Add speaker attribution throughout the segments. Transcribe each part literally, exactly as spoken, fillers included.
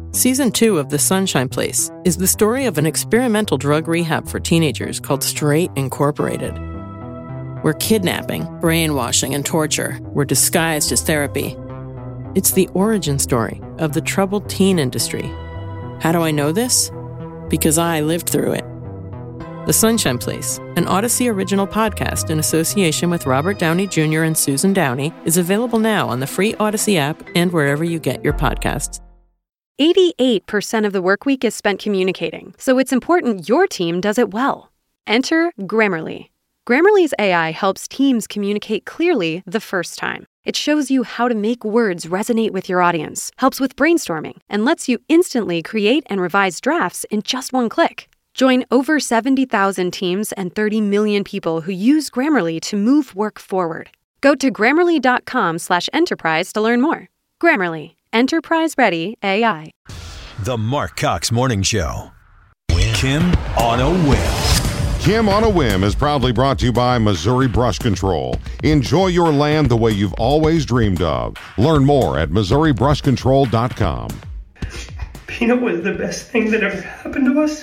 Speaker 1: Season two of The Sunshine Place is the story of an experimental drug rehab for teenagers called Straight Incorporated, where kidnapping, brainwashing, and torture were disguised as therapy. It's the origin story of the troubled teen industry. How do I know this? Because I lived through it. The Sunshine Place, an Odyssey original podcast in association with Robert Downey Junior and Susan Downey, is available now on the free Odyssey app and wherever you get your podcasts.
Speaker 2: eighty-eight percent of the workweek is spent communicating, so it's important your team does it well. Enter Grammarly. Grammarly's A I helps teams communicate clearly the first time. It shows you how to make words resonate with your audience, helps with brainstorming, and lets you instantly create and revise drafts in just one click. Join over seventy thousand teams and thirty million people who use Grammarly to move work forward. Go to grammarly.com slash enterprise to learn more. Grammarly. Enterprise-ready A I.
Speaker 3: The Mark Cox Morning Show. Kim on a Whim.
Speaker 4: Kim on a Whim is proudly brought to you by Missouri Brush Control. Enjoy your land the way you've always dreamed of. Learn more at missouri brush control dot com.
Speaker 5: Peanut was the best thing that ever happened to us.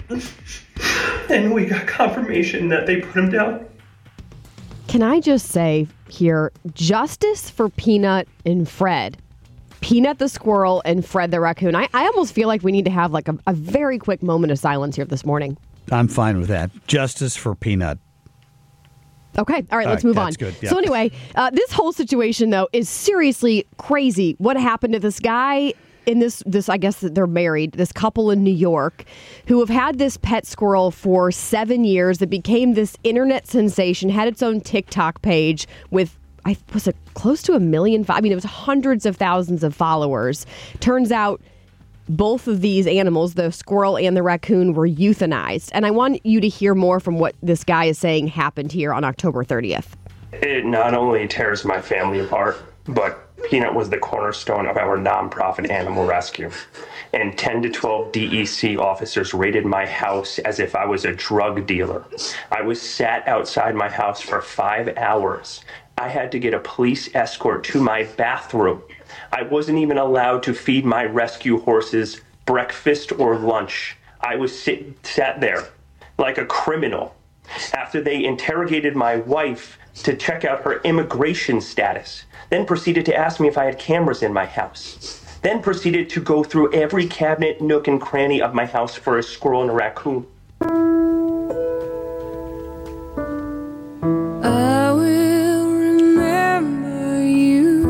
Speaker 5: And we got confirmation that they put him down.
Speaker 6: Can I just say here, justice for Peanut and Fred. Peanut the squirrel and Fred the raccoon. I, I almost feel like we need to have like a, a very quick moment of silence here this morning.
Speaker 7: I'm fine with that. Justice for Peanut.
Speaker 6: Okay. All right, let's
Speaker 7: All
Speaker 6: move
Speaker 7: right,
Speaker 6: on.
Speaker 7: that's good, yeah.
Speaker 6: So anyway, uh, this whole situation, though, is seriously crazy. What happened to this guy in this, this, I guess they're married, this couple in New York who have had this pet squirrel for seven years that became this internet sensation, had its own TikTok page with, I was it close to a million? I mean, it was hundreds of thousands of followers. Turns out both of these animals, the squirrel and the raccoon, were euthanized. And I want you to hear more from what this guy is saying happened here on October thirtieth.
Speaker 5: It not only tears my family apart, but Peanut was the cornerstone of our nonprofit animal rescue. And ten to twelve D E C officers raided my house as if I was a drug dealer. I was sat outside my house for five hours. I had to get a police escort to my bathroom. I wasn't even allowed to feed my rescue horses breakfast or lunch. I was sit, sat there like a criminal after they interrogated my wife to check out her immigration status, then proceeded to ask me if I had cameras in my house, then proceeded to go through every cabinet, nook, and cranny of my house for a squirrel and a raccoon.
Speaker 8: I will remember you.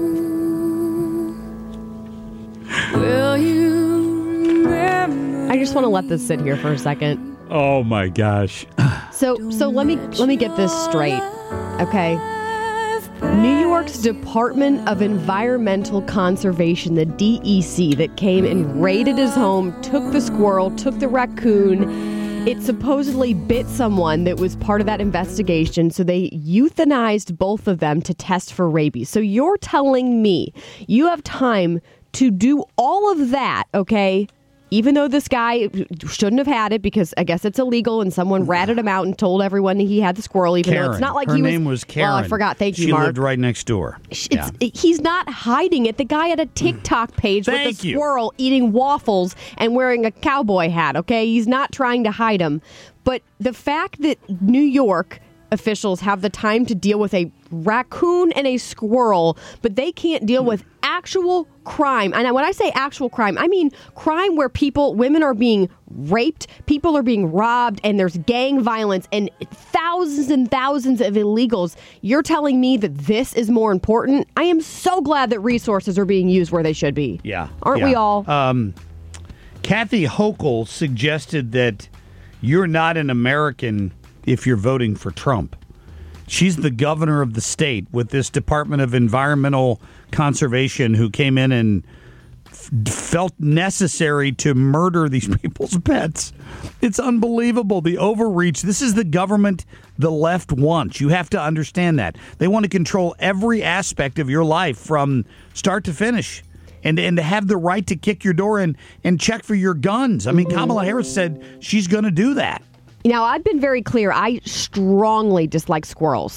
Speaker 8: Will you remember?
Speaker 6: I just want to let this sit here for a second.
Speaker 7: Oh my gosh.
Speaker 6: So so let me let me get this straight. Okay. New York's Department of Environmental Conservation, the D E C, that came and raided his home, took the squirrel, took the raccoon. It supposedly bit someone that was part of that investigation, so they euthanized both of them to test for rabies. So you're telling me you have time to do all of that, okay? Even though this guy shouldn't have had it because I guess it's illegal and someone ratted him out and told everyone he had the squirrel, even
Speaker 7: Karen.
Speaker 6: though it's not like
Speaker 7: Her
Speaker 6: he was...
Speaker 7: name was Karen.
Speaker 6: Well, I forgot. Thank you,
Speaker 7: she
Speaker 6: Mark.
Speaker 7: She lived right next door.
Speaker 6: It's,
Speaker 7: Yeah.
Speaker 6: He's not hiding it. The guy had a TikTok page with a
Speaker 7: Thank you.
Speaker 6: squirrel eating waffles and wearing a cowboy hat, okay? He's not trying to hide him. But the fact that New York officials have the time to deal with a raccoon and a squirrel, but they can't deal with actual crime. And when I say actual crime, I mean crime where people, women are being raped, people are being robbed, and there's gang violence and thousands and thousands of illegals. You're telling me that this is more important? I am so glad that resources are being used where they should be.
Speaker 7: Yeah.
Speaker 6: Aren't
Speaker 7: yeah.
Speaker 6: we all?
Speaker 7: Um, Kathy Hochul suggested that you're not an American if you're voting for Trump. She's the governor of the state with this Department of Environmental Conservation who came in and f- felt necessary to murder these people's pets. It's unbelievable, the overreach. This is the government the left wants. You have to understand that. They want to control every aspect of your life from start to finish. And, and to have the right to kick your door in and check for your guns. I mean, Kamala Harris said she's going to do that.
Speaker 6: Now, I've been very clear. I strongly dislike squirrels.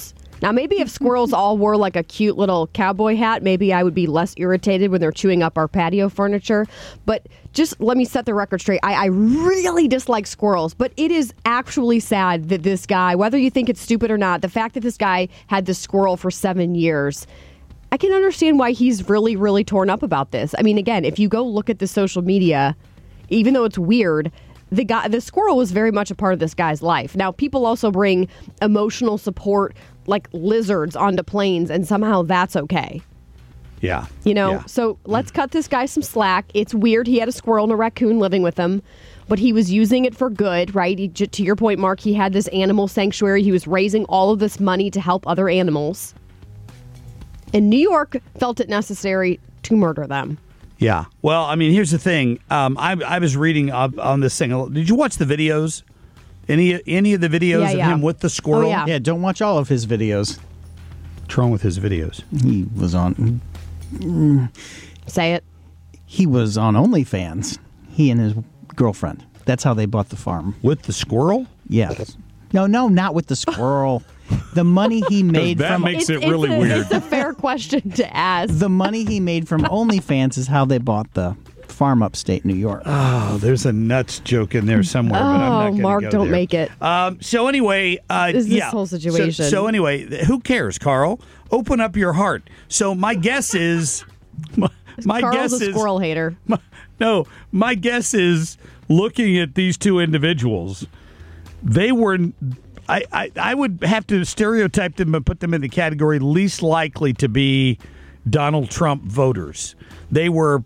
Speaker 6: Now, maybe if squirrels all wore like a cute little cowboy hat, maybe I would be less irritated when they're chewing up our patio furniture. But just let me set the record straight. I, I really dislike squirrels, but it is actually sad that this guy, whether you think it's stupid or not, the fact that this guy had this squirrel for seven years, I can understand why he's really, really torn up about this. I mean, again, if you go look at the social media, even though it's weird, the guy, the squirrel was very much a part of this guy's life. Now, people also bring emotional support like lizards onto planes, and somehow that's okay.
Speaker 7: Yeah.
Speaker 6: You know,
Speaker 7: yeah.
Speaker 6: so let's cut this guy some slack. It's weird he had a squirrel and a raccoon living with him, but he was using it for good, right? He, to your point, Mark, he had this animal sanctuary. He was raising all of this money to help other animals. And New York felt it necessary to murder them.
Speaker 7: Yeah. Well, I mean, here's the thing. Um, I, I was reading up on this thing. Did you watch the videos? Any any of the videos
Speaker 6: Yeah,
Speaker 7: of
Speaker 6: yeah.
Speaker 7: him with the squirrel?
Speaker 6: Oh, yeah.
Speaker 9: Yeah, don't watch all of his videos.
Speaker 7: What's wrong with his videos?
Speaker 9: He was on.
Speaker 6: Say it.
Speaker 9: He was on OnlyFans. He and his girlfriend. That's how they bought the farm.
Speaker 7: With the squirrel?
Speaker 9: Yes. No, no, not with the squirrel. The money he made
Speaker 7: that
Speaker 9: from
Speaker 7: makes
Speaker 6: It's,
Speaker 7: it really
Speaker 6: it's a,
Speaker 7: weird.
Speaker 6: It's a fair question to ask.
Speaker 9: the money he made from OnlyFans is how they bought the farm upstate New York.
Speaker 7: Oh, there's a nuts joke in there somewhere. but I'm not
Speaker 6: Oh,
Speaker 7: gonna
Speaker 6: Mark,
Speaker 7: go
Speaker 6: don't
Speaker 7: there.
Speaker 6: make it.
Speaker 7: Um, so anyway, uh,
Speaker 6: Is this
Speaker 7: yeah.
Speaker 6: whole
Speaker 7: So-
Speaker 6: situation.
Speaker 7: So, anyway, who cares, Carl? Open up your heart. So my guess is, my, my
Speaker 6: Carl's
Speaker 7: guess
Speaker 6: a
Speaker 7: is,
Speaker 6: squirrel hater.
Speaker 7: My, no, my guess is looking at these two individuals, they were. I, I, I would have to stereotype them and put them in the category least likely to be Donald Trump voters. They were,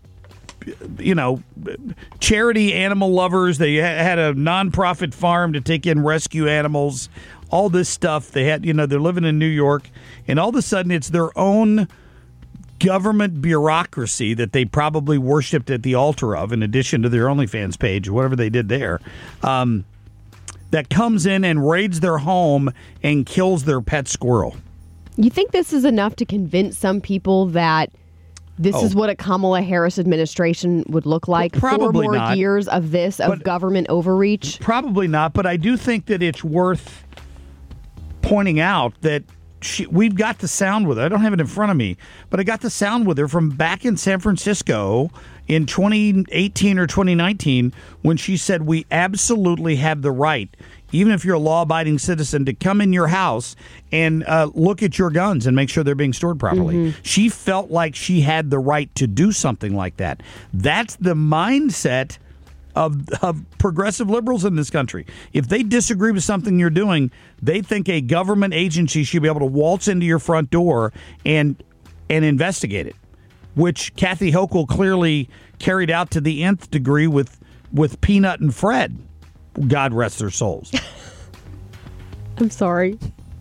Speaker 7: you know, charity animal lovers. They ha- had a nonprofit farm to take in rescue animals, all this stuff. They had, you know, they're living in New York, and all of a sudden it's their own government bureaucracy that they probably worshipped at the altar of, in addition to their OnlyFans page or whatever they did there. Um, that comes in and raids their home and kills their pet squirrel.
Speaker 6: You think this is enough to convince some people that this
Speaker 7: Oh.
Speaker 6: is what a Kamala Harris administration would look like?
Speaker 7: Well, probably
Speaker 6: Four more
Speaker 7: not.
Speaker 6: years of this, of
Speaker 7: But-
Speaker 6: government overreach?
Speaker 7: Probably not, but I do think that it's worth pointing out that she, we've got the sound with her. I don't have it in front of me, but I got the sound with her from back in San Francisco in twenty eighteen or twenty nineteen when she said we absolutely have the right, even if you're a law-abiding citizen, to come in your house and uh, look at your guns and make sure they're being stored properly.
Speaker 6: Mm-hmm.
Speaker 7: She felt like she had the right to do something like that. That's the mindset Of, of progressive liberals in this country. If they disagree with something you're doing, they think a government agency should be able to waltz into your front door and and investigate it, which Kathy Hochul clearly carried out to the nth degree with with Peanut and Fred. God rest their souls.
Speaker 6: I'm sorry.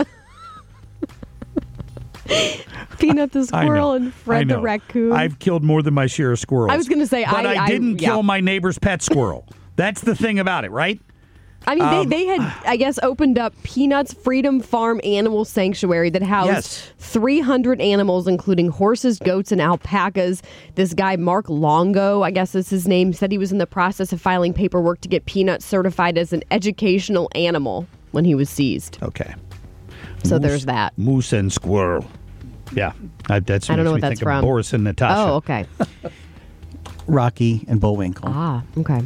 Speaker 6: Peanut the
Speaker 7: I
Speaker 6: squirrel
Speaker 7: know.
Speaker 6: and
Speaker 7: I
Speaker 6: Fred the
Speaker 7: know.
Speaker 6: raccoon.
Speaker 7: I've killed more than my share of squirrels.
Speaker 6: I was gonna say,
Speaker 7: but
Speaker 6: I-
Speaker 7: I,
Speaker 6: I-
Speaker 7: didn't
Speaker 6: yeah.
Speaker 7: kill my neighbor's pet squirrel. That's the thing about it, right?
Speaker 6: I mean,
Speaker 7: Um,
Speaker 6: they, they had, I guess, opened up Peanut's Freedom Farm Animal Sanctuary that housed
Speaker 7: Yes.
Speaker 6: three hundred animals, including horses, goats, and alpacas. This guy, Mark Longo, I guess is his name, said he was in the process of filing paperwork to get Peanut certified as an educational animal when he was seized.
Speaker 7: Okay.
Speaker 6: So
Speaker 7: Moose-
Speaker 6: there's that.
Speaker 7: Moose and squirrel. Yeah, I, that's
Speaker 6: I don't know
Speaker 7: makes
Speaker 6: what
Speaker 7: me
Speaker 6: that's
Speaker 7: think of
Speaker 6: from.
Speaker 7: Boris and Natasha.
Speaker 6: Oh, okay.
Speaker 9: Rocky and Bullwinkle.
Speaker 6: Ah, okay.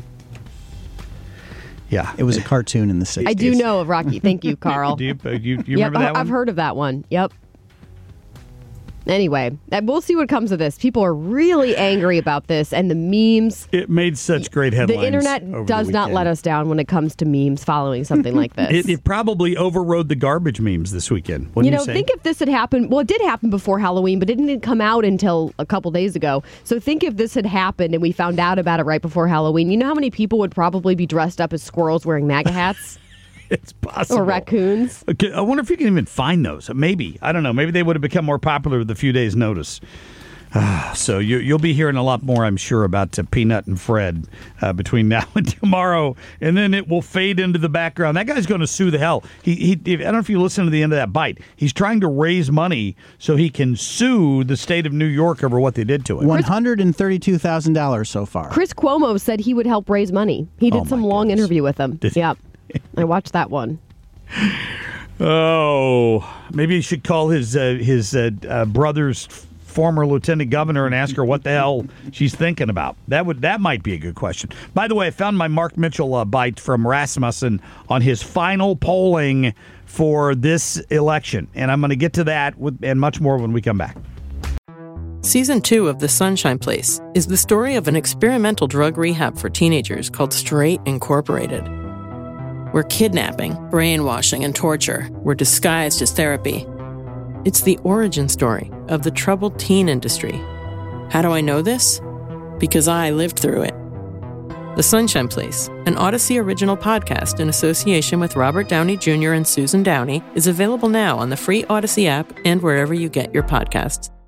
Speaker 7: Yeah,
Speaker 9: It was a cartoon in the sixties.
Speaker 6: I do know of Rocky. Thank you, Carl.
Speaker 7: Do you, uh, you, you
Speaker 6: Yep,
Speaker 7: remember that
Speaker 6: I-
Speaker 7: one?
Speaker 6: I've heard of that one. Yep. Anyway, uh, we'll see what comes of this. People are really angry about this, and the memes.
Speaker 7: It made such great headlines.
Speaker 6: The internet
Speaker 7: over
Speaker 6: does
Speaker 7: the
Speaker 6: not let
Speaker 7: weekend.
Speaker 6: us down when it comes to memes following something like this.
Speaker 7: It, it probably overrode the garbage memes this weekend. Wouldn't
Speaker 6: you
Speaker 7: you,
Speaker 6: know,
Speaker 7: say?
Speaker 6: think if this had happened. Well, it did happen before Halloween, but it didn't come out until a couple days ago. So think if this had happened and we found out about it right before Halloween. You know how many people would probably be dressed up as squirrels wearing MAGA hats
Speaker 7: it's possible.
Speaker 6: or raccoons?
Speaker 7: Okay, I wonder if you can even find those. Maybe. I don't know. Maybe they would have become more popular with a few days' notice. Ah, so you, you'll be hearing a lot more, I'm sure, about uh, Peanut and Fred uh, between now and tomorrow, and then it will fade into the background. That guy's going to sue the hell. He, he, I don't know if you listen to the end of that bite. He's trying to raise money so he can sue the state of New York over what they did to him.
Speaker 9: one hundred thirty-two thousand dollars so far.
Speaker 6: Chris Cuomo said he would help raise money. He did
Speaker 7: Oh,
Speaker 6: some
Speaker 7: my
Speaker 6: long
Speaker 7: goodness.
Speaker 6: interview with him.
Speaker 7: Did-
Speaker 6: Yep. I watched that one.
Speaker 7: Oh, maybe he should call his uh, his uh, uh, brother's former lieutenant governor and ask her what the hell she's thinking about. That would that might be a good question. By the way, I found my Mark Mitchell uh, bite from Rasmussen on his final polling for this election, and I'm going to get to that with, and much more when we come back.
Speaker 1: Season two of The Sunshine Place is the story of an experimental drug rehab for teenagers called Straight Incorporated, where kidnapping, brainwashing, and torture were disguised as therapy. It's the origin story of the troubled teen industry. How do I know this? Because I lived through it. The Sunshine Place, an Odyssey original podcast in association with Robert Downey Junior and Susan Downey, is available now on the free Odyssey app and wherever you get your podcasts.